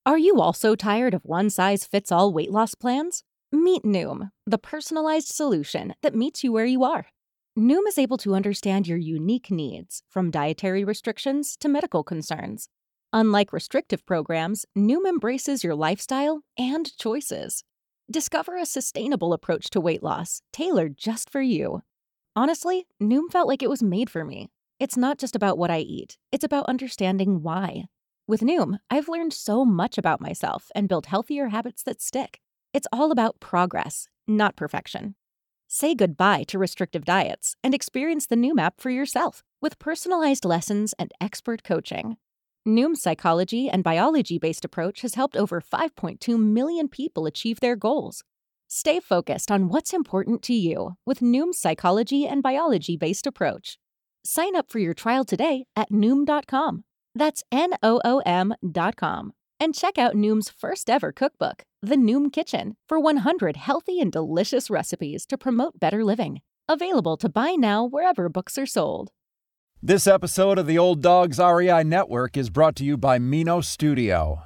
Are you also tired of one-size-fits-all weight loss plans? Meet Noom, the personalized solution that meets you where you are. Noom is able to understand your unique needs, from dietary restrictions to medical concerns. Unlike restrictive programs, Noom embraces your lifestyle and choices. Discover a sustainable approach to weight loss, tailored just for you. Honestly, Noom felt like it was made for me. It's not just about what I eat, it's about understanding why. With Noom, I've learned so much about myself and built healthier habits that stick. It's all about progress, not perfection. Say goodbye to restrictive diets and experience the Noom app for yourself with personalized lessons and expert coaching. Noom's psychology and biology-based approach has helped over 5.2 million people achieve their goals. Stay focused on what's important to you with Noom's psychology and biology-based approach. Sign up for your trial today at Noom.com. That's Noom.com. And check out Noom's first ever cookbook, The Noom Kitchen, for 100 healthy and delicious recipes to promote better living. Available to buy now wherever books are sold. This episode of the Old Dogs REI Network is brought to you by Mino Studio.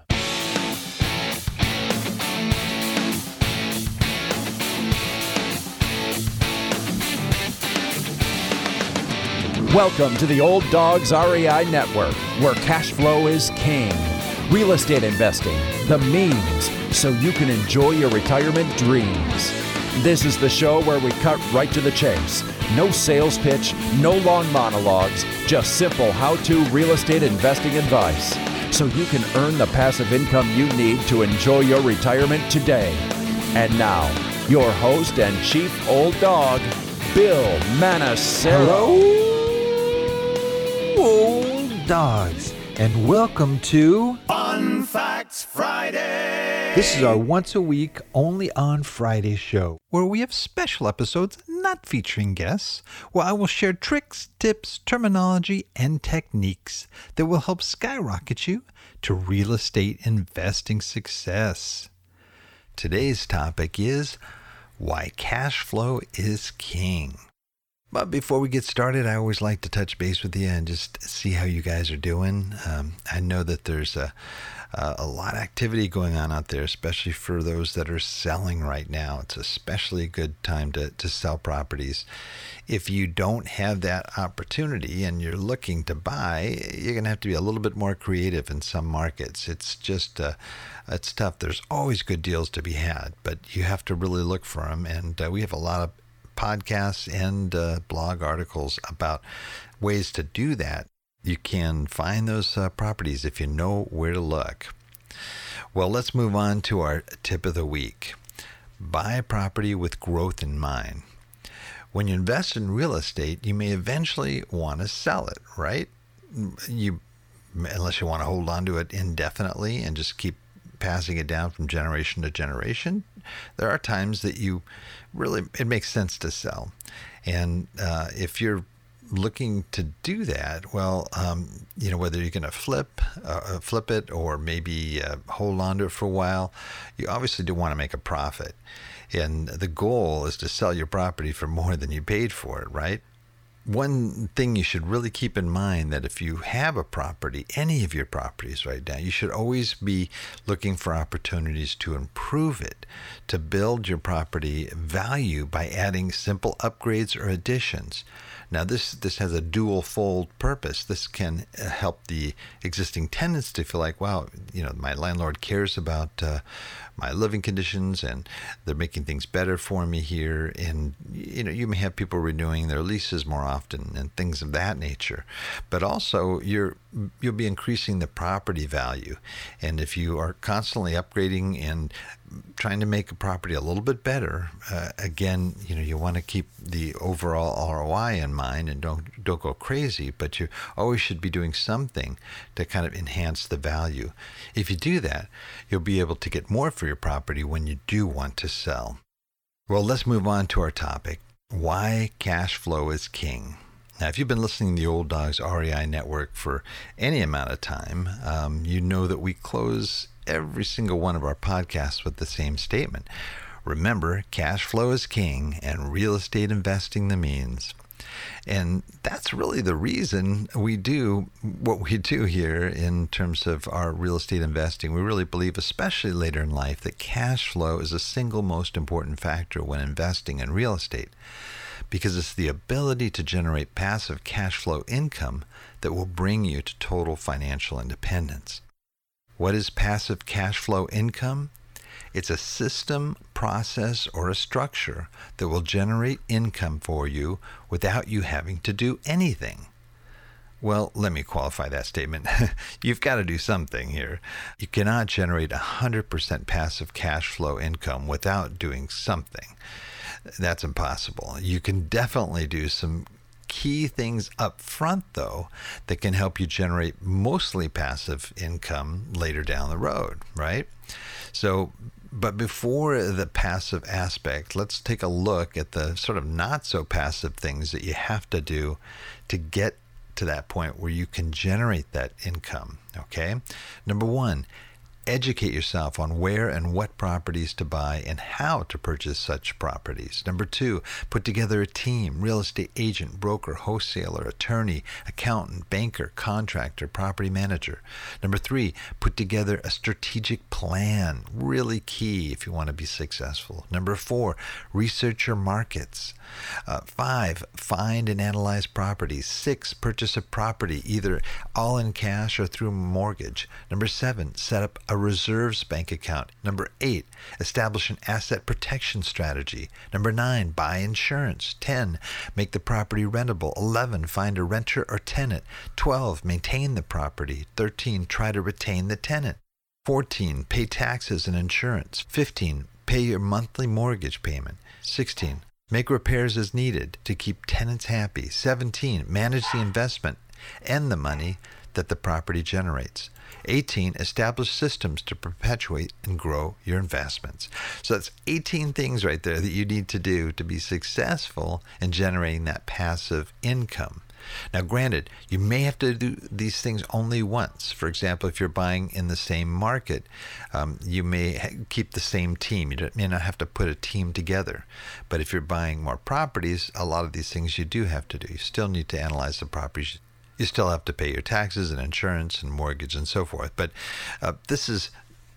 Welcome to the Old Dogs REI Network, where cash flow is king. Real estate investing, the means, so you can enjoy your retirement dreams. This is the show where we cut right to the chase. No sales pitch, no long monologues, just simple how-to real estate investing advice, so you can earn the passive income you need to enjoy your retirement today. And now, your host and chief old dog, Bill Manassero. Hello, old dogs, and welcome to Fun Facts Friday. This is our once-a-week, only on Friday show, where we have special episodes not featuring guests, where I will share tricks, tips, terminology, and techniques that will help skyrocket you to real estate investing success. Today's topic is why cash flow is king. But before we get started, I always like to touch base with you and just see how you guys are doing. I know that there's a lot of activity going on out there, especially for those that are selling right now. It's especially a good time to sell properties. If you don't have that opportunity and you're looking to buy, you're going to have to be a little bit more creative in some markets. It's just, it's tough. There's always good deals to be had, but you have to really look for them. And we have a lot of podcasts and blog articles about ways to do that. You can find those properties if you know where to look. Well, let's move on to our tip of the week. Buy a property with growth in mind. When you invest in real estate, you may eventually want to sell it, right? Unless you want to hold on to it indefinitely and just keep passing it down from generation to generation, there are times that it makes sense to sell. And if you're looking to do that, well, whether you're going to flip it or maybe hold on to it for a while, you obviously do want to make a profit. And the goal is to sell your property for more than you paid for it, right? One thing you should really keep in mind that if you have a property, any of your properties right now, you should always be looking for opportunities to improve it, to build your property value by adding simple upgrades or additions. Now, this has a dual-fold purpose. This can help the existing tenants to feel like, wow, my landlord cares about my living conditions and they're making things better for me here. And, you may have people renewing their leases more often and things of that nature. But also, you'll be increasing the property value. And if you are constantly upgrading and trying to make a property a little bit better, again, you want to keep the overall ROI in mind and don't go crazy, but you always should be doing something to kind of enhance the value. If you do that, you'll be able to get more for your property when you do want to sell. Well, let's move on to our topic, why cash flow is king. Now, if you've been listening to the Old Dogs REI Network for any amount of time, you know that we close every single one of our podcasts with the same statement. Remember, cash flow is king and real estate investing the means. And that's really the reason we do what we do here in terms of our real estate investing. We really believe, especially later in life, that cash flow is the single most important factor when investing in real estate, because it's the ability to generate passive cash flow income that will bring you to total financial independence. What is passive cash flow income? It's a system, process, or a structure that will generate income for you without you having to do anything. Well, let me qualify that statement. You've got to do something here. You cannot generate 100% passive cash flow income without doing something. That's impossible. You can definitely do some key things up front, though, that can help you generate mostly passive income later down the road, right? But before the passive aspect, let's take a look at the sort of not so passive things that you have to do to get to that point where you can generate that income, okay? Number one, educate yourself on where and what properties to buy and how to purchase such properties. Number two, put together a team: real estate agent, broker, wholesaler, attorney, accountant, banker, contractor, property manager. Number three, put together a strategic plan. Really key if you want to be successful. Number four, research your markets. 5, find and analyze properties. 6, purchase a property either all in cash or through a mortgage. Number 7, set up a reserves bank account. Number 8, establish an asset protection strategy. Number 9, buy insurance. 10, make the property rentable. 11, find a renter or tenant. 12, maintain the property. 13, try to retain the tenant. 14, pay taxes and insurance. 15, pay your monthly mortgage payment. 16, make repairs as needed to keep tenants happy. 17, manage the investment and the money that the property generates. 18, establish systems to perpetuate and grow your investments. So that's 18 things right there that you need to do to be successful in generating that passive income. Now, granted, you may have to do these things only once. For example, if you're buying in the same market, you may keep the same team. You may not have to put a team together. But if you're buying more properties, a lot of these things you do have to do. You still need to analyze the properties. You still have to pay your taxes and insurance and mortgage and so forth. But this is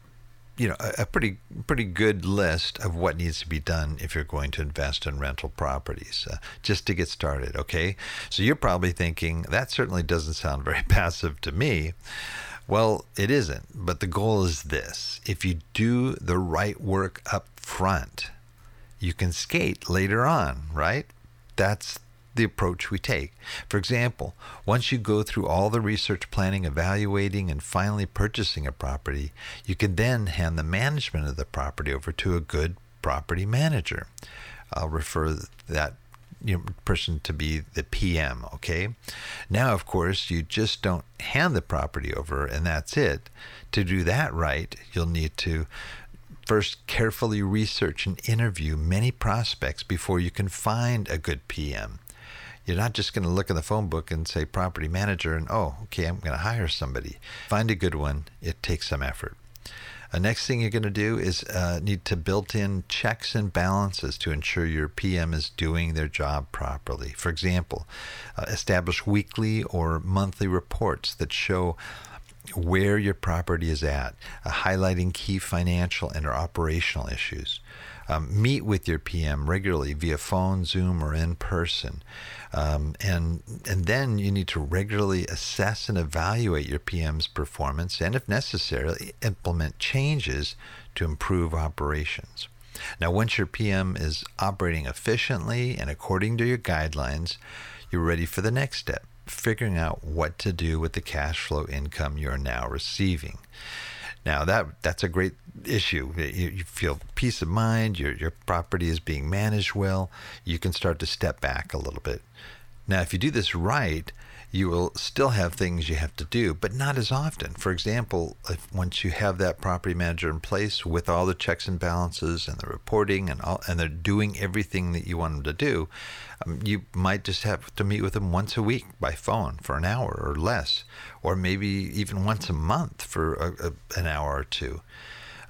a pretty good list of what needs to be done if you're going to invest in rental properties, just to get started, okay? So you're probably thinking, that certainly doesn't sound very passive to me. Well, it isn't, but the goal is this: if you do the right work up front, you can skate later on, right? That's the approach we take. For example, once you go through all the research, planning, evaluating, and finally purchasing a property, you can then hand the management of the property over to a good property manager. I'll refer that person to be the PM, okay? Now, of course, you just don't hand the property over and that's it. To do that right, you'll need to first carefully research and interview many prospects before you can find a good PM. You're not just going to look in the phone book and say property manager and, oh, okay, I'm going to hire somebody. Find a good one. It takes some effort. The next thing you're going to do is need to build in checks and balances to ensure your PM is doing their job properly. For example, establish weekly or monthly reports that show where your property is at, highlighting key financial and or operational issues. Meet with your PM regularly via phone, Zoom, or in person. And then you need to regularly assess and evaluate your PM's performance and, if necessary, implement changes to improve operations. Now, once your PM is operating efficiently and according to your guidelines, you're ready for the next step: figuring out what to do with the cash flow income you're now receiving. Now, that's a great issue. You feel peace of mind, your property is being managed well, you can start to step back a little bit. Now, if you do this right, you will still have things you have to do, but not as often. For example, once you have that property manager in place with all the checks and balances and the reporting and they're doing everything that you want them to do, you might just have to meet with them once a week by phone for an hour or less, or maybe even once a month for an hour or two.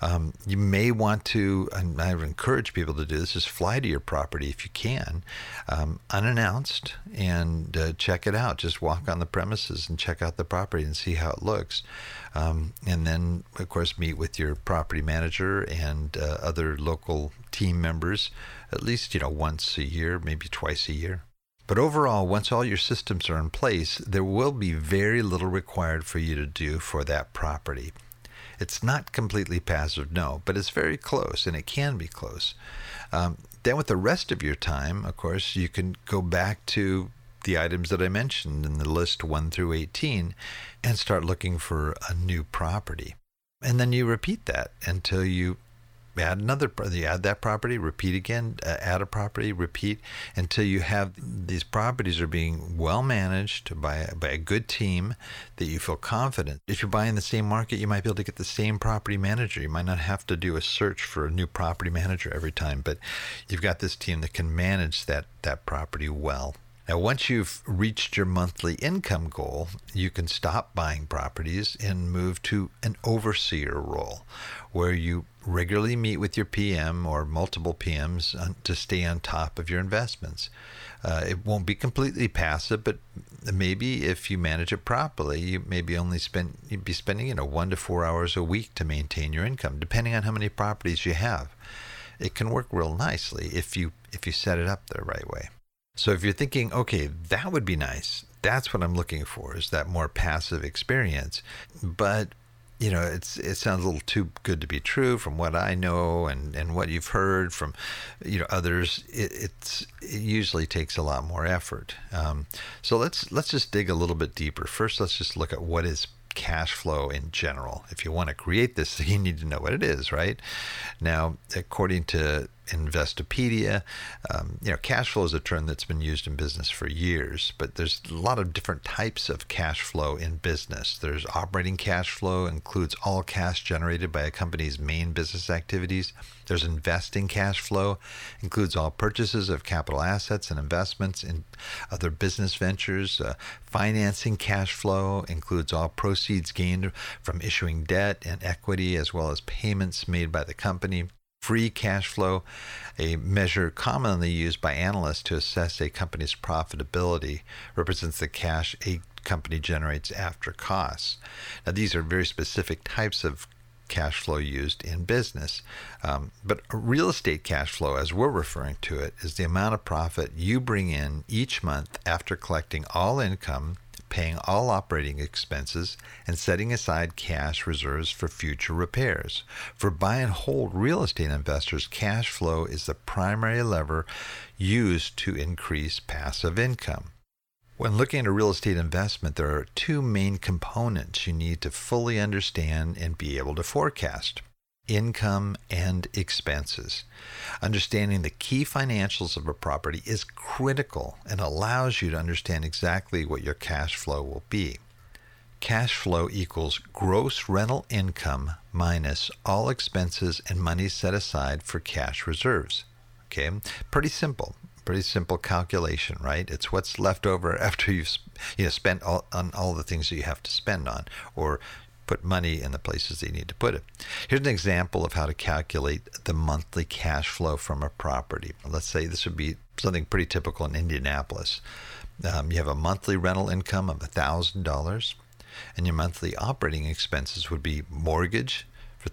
You may want to, and I would encourage people to do this, is fly to your property if you can, unannounced, and check it out. Just walk on the premises and check out the property and see how it looks. And then, of course, meet with your property manager and other local team members at least, once a year, maybe twice a year. But overall, once all your systems are in place, there will be very little required for you to do for that property. It's not completely passive, no, but it's very close, and it can be close. Then with the rest of your time, of course, you can go back to the items that I mentioned in the list 1 through 18 and start looking for a new property. And then you repeat that until you add that property, repeat again, add a property, repeat, until you have these properties are being well managed by a good team that you feel confident. If you're buying the same market, you might be able to get the same property manager. You might not have to do a search for a new property manager every time, but you've got this team that can manage that property well. Now, once you've reached your monthly income goal, you can stop buying properties and move to an overseer role, where you regularly meet with your PM or multiple PMs to stay on top of your investments. It won't be completely passive, but maybe if you manage it properly, you'd be spending 1 to 4 hours a week to maintain your income, depending on how many properties you have. It can work real nicely if you set it up the right way. So if you're thinking, okay, that would be nice, that's what I'm looking for, is that more passive experience. But, it sounds a little too good to be true from what I know and what you've heard from, others. It usually takes a lot more effort. So let's just dig a little bit deeper. First, let's just look at what is cash flow in general. If you want to create this, you need to know what it is, right? Now, according to Investopedia, cash flow is a term that's been used in business for years, but there's a lot of different types of cash flow in business. There's operating cash flow, includes all cash generated by a company's main business activities. There's investing cash flow, includes all purchases of capital assets and investments in other business ventures. Financing cash flow includes all proceeds gained from issuing debt and equity, as well as payments made by the company. Free cash flow, a measure commonly used by analysts to assess a company's profitability, represents the cash a company generates after costs. Now, these are very specific types of cash flow used in business. But real estate cash flow, as we're referring to it, is the amount of profit you bring in each month after collecting all income, paying all operating expenses, and setting aside cash reserves for future repairs. For buy and hold real estate investors, cash flow is the primary lever used to increase passive income. When looking at a real estate investment, there are 2 main components you need to fully understand and be able to forecast: income and expenses. Understanding the key financials of a property is critical and allows you to understand exactly what your cash flow will be. Cash flow equals gross rental income minus all expenses and money set aside for cash reserves. Okay, pretty simple calculation, right? It's what's left over after you've spent on all the things that you have to spend on, or put money in the places that you need to put it. Here's an example of how to calculate the monthly cash flow from a property. Let's say this would be something pretty typical in Indianapolis. You have a monthly rental income of $1,000, and your monthly operating expenses would be mortgage for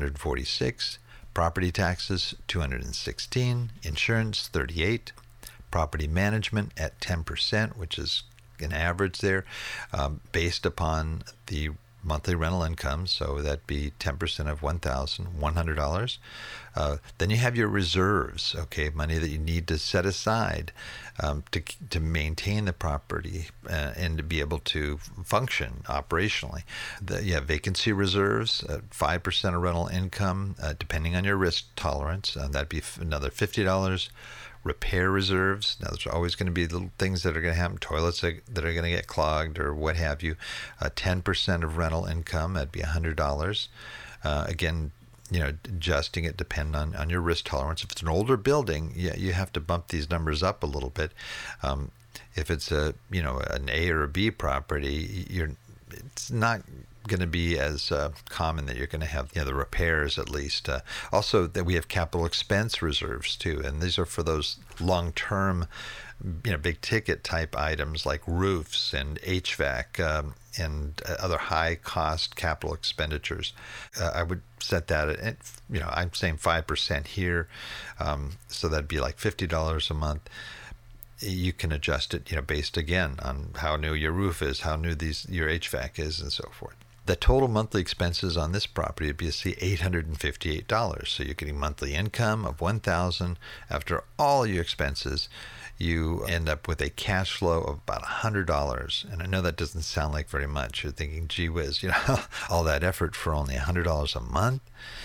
$346, property taxes $216, insurance $38, property management at 10%, which is an average there, based upon the monthly rental income, so that'd be 10% of $1,100. Then you have your reserves, okay, money that you need to set aside to maintain the property and to be able to function operationally. You have vacancy reserves, 5% of rental income, depending on your risk tolerance. That'd be another $50. Repair reserves. Now, there's always going to be little things that are going to happen, toilets that are going to get clogged or what have you. 10% of rental income, that'd be $100. Again, adjusting it depending on your risk tolerance. If it's an older building, you have to bump these numbers up a little bit. If it's an A or a B property, it's not going to be as common that you're going to have the repairs at least. Also, that we have capital expense reserves too, and these are for those long-term, big ticket type items like roofs and HVAC and other high-cost capital expenditures. I would set that at, I'm saying 5% here, so that'd be like $50 a month. You can adjust it, based again on how new your roof is, how new your HVAC is, and so forth. The total monthly expenses on this property would be $858. So you're getting monthly income of $1,000. After all your expenses, you end up with a cash flow of about $100. And I know that doesn't sound like very much. You're thinking, gee whiz, all that effort for only $100 a month.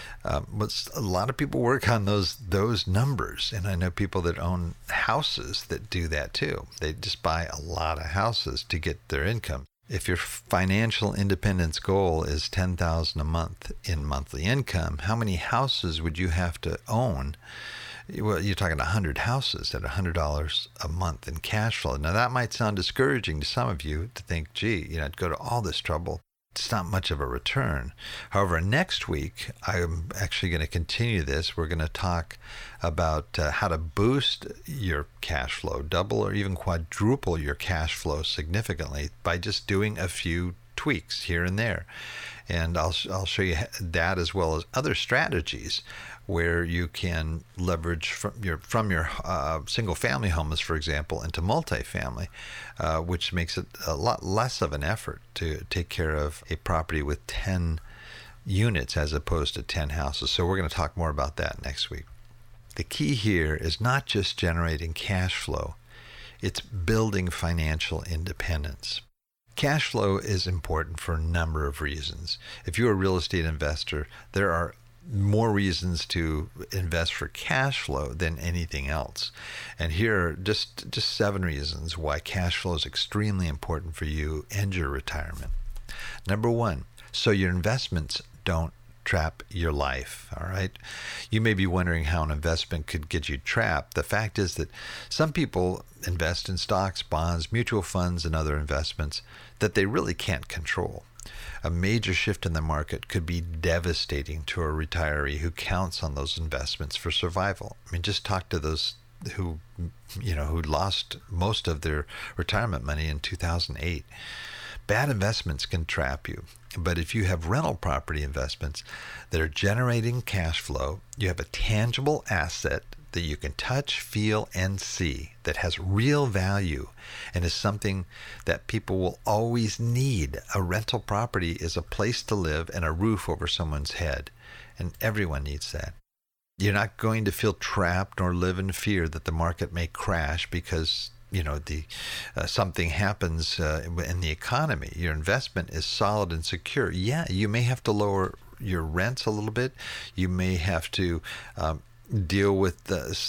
But a lot of people work on those numbers, and I know people that own houses that do that too. They just buy a lot of houses to get their income. If your financial independence goal is $10,000 a month in monthly income, how many houses would you have to own? Well, you're talking 100 houses at $100 a month in cash flow. Now that might sound discouraging to some of you to think, gee, I'd go to all this trouble. It's not much of a return. However, next week, I'm actually going to continue this. We're going to talk about how to boost your cash flow, double or even quadruple your cash flow significantly by just doing a few tweaks here and there. And I'll show you that as well as other strategies where you can leverage from your single family homes, for example, into multifamily, which makes it a lot less of an effort to take care of a property with 10 units as opposed to 10 houses. So we're going to talk more about that next week. The key here is not just generating cash flow, it's building financial independence. Cash flow is important for a number of reasons. If you're a real estate investor, there are more reasons to invest for cash flow than anything else. And here are just 7 reasons why cash flow is extremely important for you and your retirement. Number 1, so your investments don't trap your life, all right? You may be wondering how an investment could get you trapped. The fact is that some people invest in stocks, bonds, mutual funds, and other investments that they really can't control. A major shift in the market could be devastating to a retiree who counts on those investments for survival. I mean, just talk to those who lost most of their retirement money in 2008. Bad investments can trap you, but if you have rental property investments that are generating cash flow, you have a tangible asset that you can touch, feel, and see that has real value and is something that people will always need. A rental property is a place to live and a roof over someone's head, and everyone needs that. You're not going to feel trapped nor live in fear that the market may crash because something happens in the economy. Your investment is solid and secure. Yeah, you may have to lower your rents a little bit. You may have to deal with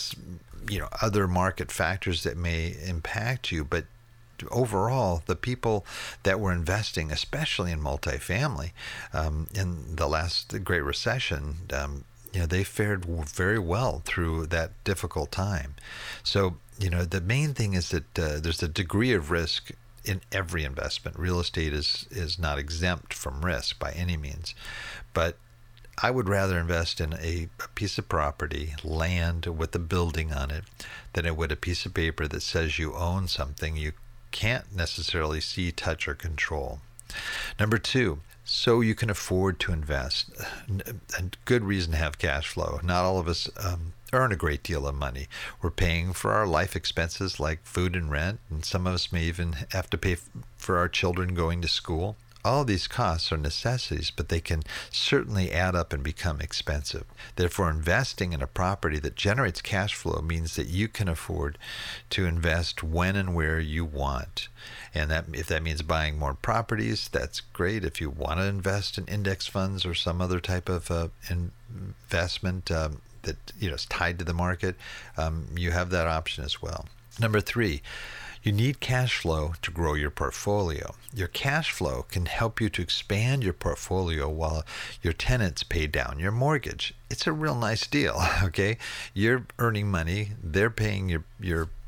other market factors that may impact you, but overall, the people that were investing, especially in multifamily, in the last Great Recession, they fared very well through that difficult time. So, the main thing is that there's a degree of risk in every investment. Real estate is not exempt from risk by any means, but I would rather invest in a piece of property, land with a building on it, than I would a piece of paper that says you own something you can't necessarily see, touch, or control. Number 2, so you can afford to invest. A good reason to have cash flow. Not all of us earn a great deal of money. We're paying for our life expenses like food and rent, and some of us may even have to pay for our children going to school. All of these costs are necessities, but they can certainly add up and become expensive. Therefore, investing in a property that generates cash flow means that you can afford to invest when and where you want. And if that means buying more properties, that's great. If you want to invest in index funds or some other type of investment that is tied to the market, you have that option as well. Number 3, you need cash flow to grow your portfolio. Your cash flow can help you to expand your portfolio while your tenants pay down your mortgage. It's a real nice deal, okay? You're earning money, they're paying your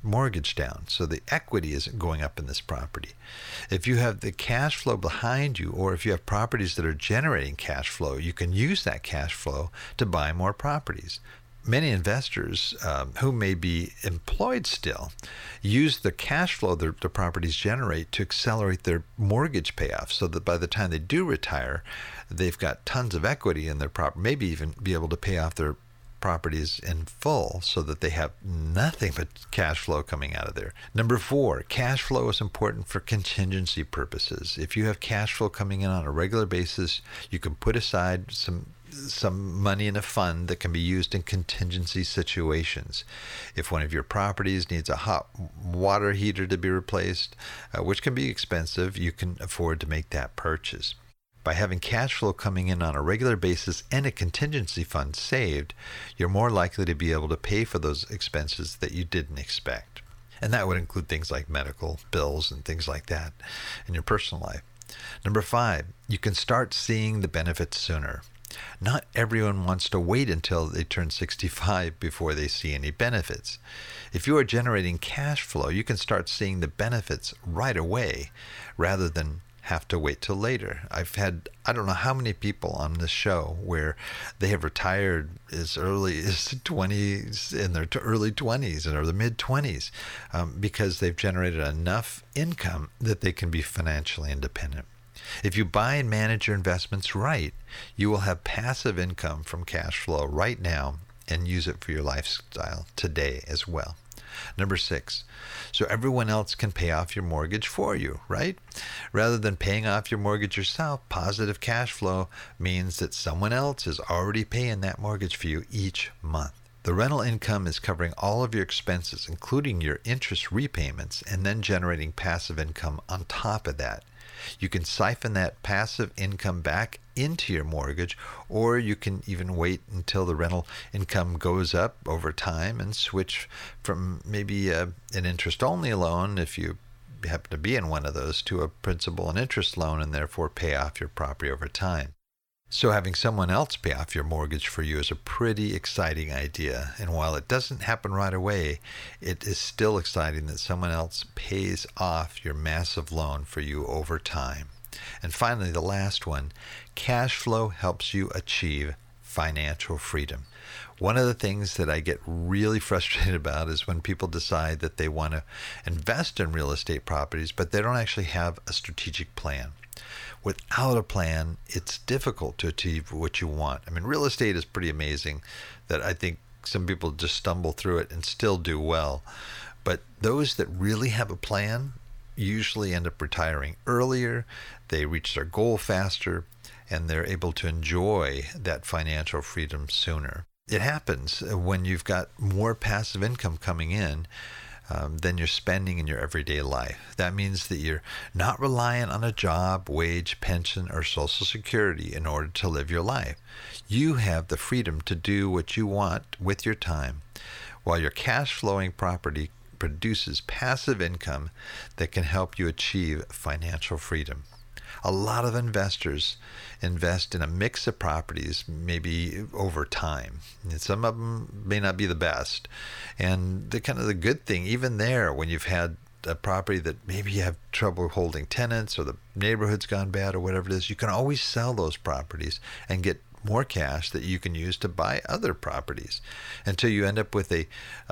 mortgage down. So the equity isn't going up in this property. If you have the cash flow behind you, or if you have properties that are generating cash flow, you can use that cash flow to buy more properties. Many investors who may be employed still use the cash flow the properties generate to accelerate their mortgage payoff, so that by the time they do retire, they've got tons of equity in their property, maybe even be able to pay off their properties in full, so that they have nothing but cash flow coming out of there. Number 4, cash flow is important for contingency purposes. If you have cash flow coming in on a regular basis, you can put aside some money in a fund that can be used in contingency situations. If one of your properties needs a hot water heater to be replaced, which can be expensive, you can afford to make that purchase. By having cash flow coming in on a regular basis and a contingency fund saved, you're more likely to be able to pay for those expenses that you didn't expect. And that would include things like medical bills and things like that in your personal life. Number 5, you can start seeing the benefits sooner. Not everyone wants to wait until they turn 65 before they see any benefits. If you are generating cash flow, you can start seeing the benefits right away rather than have to wait till later. I've had, I don't know how many people on this show where they have retired as early as 20s, in their early 20s or the mid 20s, because they've generated enough income that they can be financially independent. If you buy and manage your investments right, you will have passive income from cash flow right now and use it for your lifestyle today as well. Number 6, so everyone else can pay off your mortgage for you, right? Rather than paying off your mortgage yourself, positive cash flow means that someone else is already paying that mortgage for you each month. The rental income is covering all of your expenses, including your interest repayments, and then generating passive income on top of that. You can siphon that passive income back into your mortgage, or you can even wait until the rental income goes up over time and switch from maybe an interest-only loan, if you happen to be in one of those, to a principal and interest loan, and therefore pay off your property over time. So having someone else pay off your mortgage for you is a pretty exciting idea. And while it doesn't happen right away, it is still exciting that someone else pays off your massive loan for you over time. And finally, the last one, cash flow helps you achieve financial freedom. One of the things that I get really frustrated about is when people decide that they want to invest in real estate properties, but they don't actually have a strategic plan. Without a plan, it's difficult to achieve what you want. I mean, real estate is pretty amazing that I think some people just stumble through it and still do well. But those that really have a plan usually end up retiring earlier, they reach their goal faster, and they're able to enjoy that financial freedom sooner. It happens when you've got more passive income coming in than you're spending in your everyday life. That means that you're not reliant on a job, wage, pension, or Social Security in order to live your life. You have the freedom to do what you want with your time, while your cash flowing property produces passive income that can help you achieve financial freedom. A lot of investors invest in a mix of properties, maybe over time. And some of them may not be the best. And the kind of the good thing, even there, when you've had a property that maybe you have trouble holding tenants, or the neighborhood's gone bad, or whatever it is, you can always sell those properties and get more cash that you can use to buy other properties, until you end up with a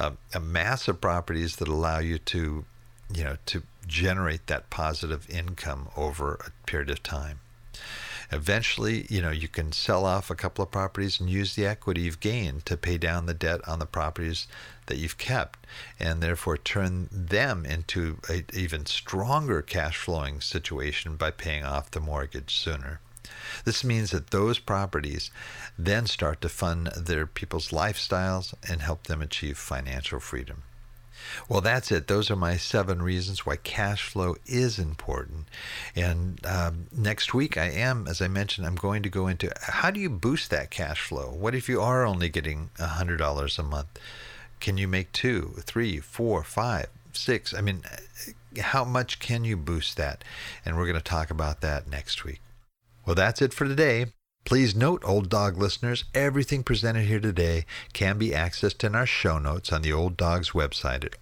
mass of properties that allow you to generate that positive income over a period of time. Eventually, you can sell off a couple of properties and use the equity you've gained to pay down the debt on the properties that you've kept, and therefore turn them into an even stronger cash flowing situation by paying off the mortgage sooner. This means that those properties then start to fund their people's lifestyles and help them achieve financial freedom. Well, that's it. Those are my 7 reasons why cash flow is important. And next week, as I mentioned, I'm going to go into how do you boost that cash flow? What if you are only getting $100 a month? Can you make 2, 3, 4, 5, 6? I mean, how much can you boost that? And we're going to talk about that next week. Well, that's it for today. Please note, Old Dog listeners, everything presented here today can be accessed in our show notes on the Old Dogs website at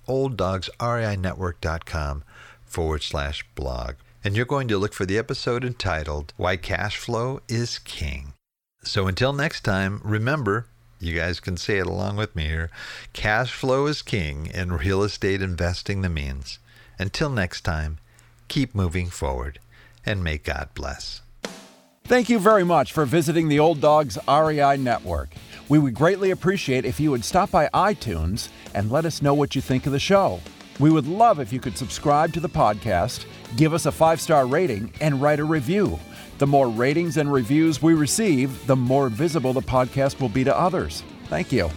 olddogsreinetwork.com/blog. And you're going to look for the episode entitled Why Cash Flow is King. So until next time, remember, you guys can say it along with me here, cash flow is king and real estate investing the means. Until next time, keep moving forward and may God bless. Thank you very much for visiting the Old Dogs REI Network. We would greatly appreciate if you would stop by iTunes and let us know what you think of the show. We would love if you could subscribe to the podcast, give us a 5-star rating, and write a review. The more ratings and reviews we receive, the more visible the podcast will be to others. Thank you.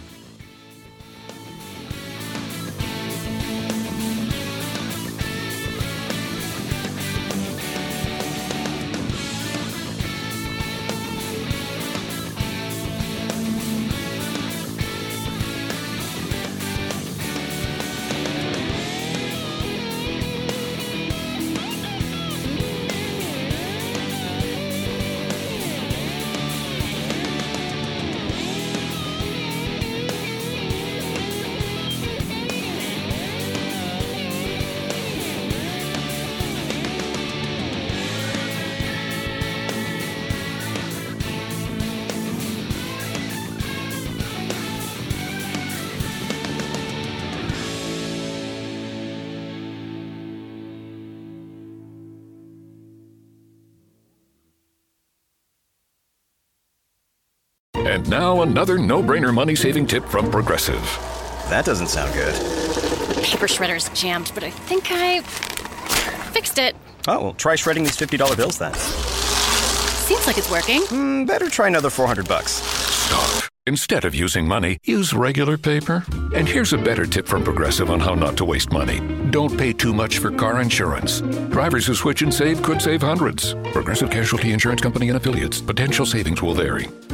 And now another no-brainer money-saving tip from Progressive. That doesn't sound good. Paper shredder's jammed, but I think I fixed it. Oh, well, try shredding these $50 bills then. Seems like it's working. Better try another $400. Stop. Instead of using money, use regular paper. And here's a better tip from Progressive on how not to waste money. Don't pay too much for car insurance. Drivers who switch and save could save hundreds. Progressive Casualty Insurance Company and Affiliates. Potential savings will vary.